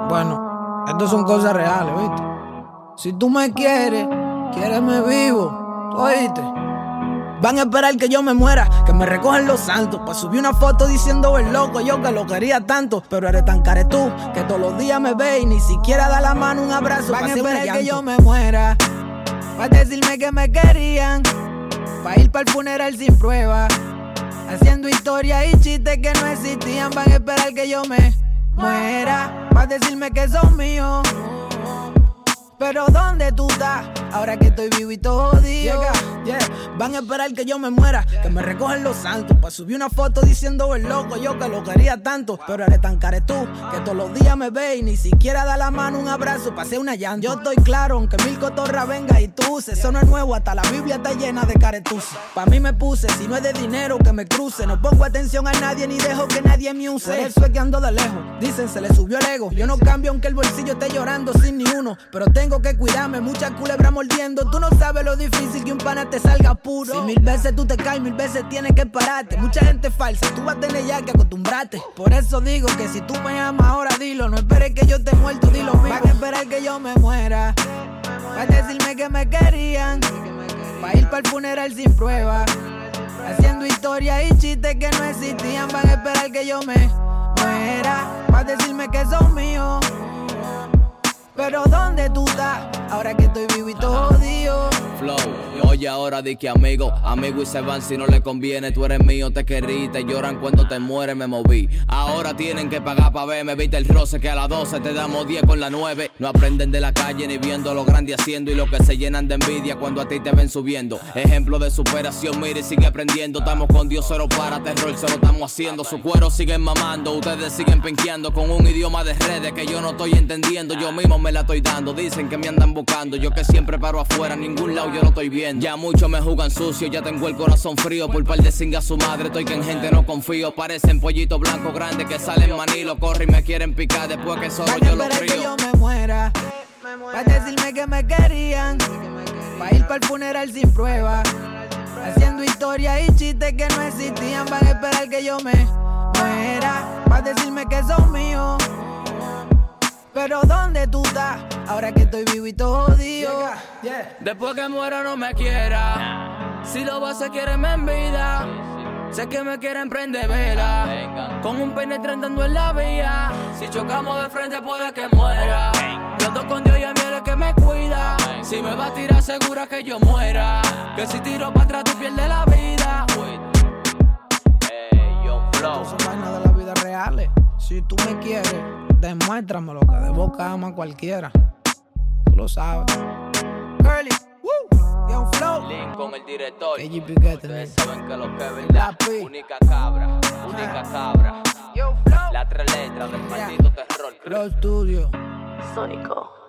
Bueno, estas son cosas reales, ¿viste? Si tú me quieres, quiéreme vivo, ¿tú oíste? Van a esperar que yo me muera, que me recojan los santos, pa' subir una foto diciendo el loco, yo que lo quería tanto. Pero eres tan caretú, que todos los días me ve y ni siquiera da la mano un abrazo. Van a esperar que yo me muera, pa' decirme que me querían, pa' ir pa'l funeral sin prueba, haciendo historias y chistes que no existían. Van a esperar que yo me muera, pa' decirme que son míos. Pero ¿dónde tú estás? Ahora que estoy vivo y todo jodido. Van a esperar que yo me muera, que me recojan los santos, pa' subir una foto diciendo el loco, yo que lo quería tanto. Pero eres tan caretú, que todos los días me ve y ni siquiera da la mano un abrazo, pasé una llanta. Yo estoy claro, aunque mil cotorras venga y tú uses, eso no es nuevo, hasta la Biblia está llena de caretus. Pa' mí me puse, si no es de dinero que me cruce, no pongo atención a nadie ni dejo que nadie me use. Por eso es que ando de lejos, dicen se le subió el ego. Yo no cambio aunque el bolsillo esté llorando sin ni uno, pero tengo que cuidarme, muchas culebras mordiendo. Tú no sabes lo difícil que un pana te salga puro. Si 1000 veces tú te caes, 1000 veces tienes que pararte. Mucha gente falsa, tú vas a tener ya que acostumbrarte. Por eso digo que si tú me amas ahora dilo, no esperes que yo esté muerto, dilo vivo. Van a esperar que yo me muera, pa' decirme que me querían, pa' ir pa'l funeral sin prueba, haciendo historias y chistes que no existían. Van a esperar que yo me muera, pa' decirme que son míos. Pero ¿dónde tú estás? Ahora que estoy vivo y todo jodido. Flow, oye ahora di que amigo y se van si no le conviene. Tú eres mío, te querrí, te lloran cuando te mueres, me moví. Ahora tienen que pagar pa' verme, viste el roce que a las 12 te damos 10 con la 9. No aprenden de la calle ni viendo lo grande haciendo, y lo que se llenan de envidia cuando a ti te ven subiendo. Ejemplo de superación, mire, sigue aprendiendo. Estamos con Dios, cero para terror, se lo estamos haciendo. Su cuero siguen mamando, ustedes siguen penqueando con un idioma de redes que yo no estoy entendiendo. Yo mismo me la estoy dando, dicen que me andan buscando, yo que siempre paro afuera, ningún lado yo lo estoy viendo. Ya muchos me jugan sucio, ya tengo el corazón frío, por par de singa su madre, estoy que en gente no confío. Parecen pollitos blancos grandes que salen manilo, corre y me quieren picar después que solo yo lo crío. Que yo me muera, pa' decirme que me querían, pa' ir pa'l funeral sin prueba, haciendo historias y chistes que no existían. Van a esperar que yo me muera, pa' decirme que son míos. Pero ¿dónde tú estás? Ahora que estoy vivo y todo jodido. Después que muera no me quiera, si lo vas a quererme en vida. Sé que me quieren prender vela, con un penetre andando en la vía. Si chocamos de frente puede que muera. Yo ando con Dios y a mí es que me cuida. Si me va a tirar segura que yo muera, que si tiro para atrás tú pierdes la vida. Estas son vainas de la vida reales. Si tú me quieres, demuéstramelo, que de boca ama a cualquiera. Tú lo sabes. Curly, Young Flow, Link con el director. Ustedes saben que lo que es verdad. Única cabra, única cabra. Yo Flow, La 3 letras del maldito terror. Los Studios. Sónico.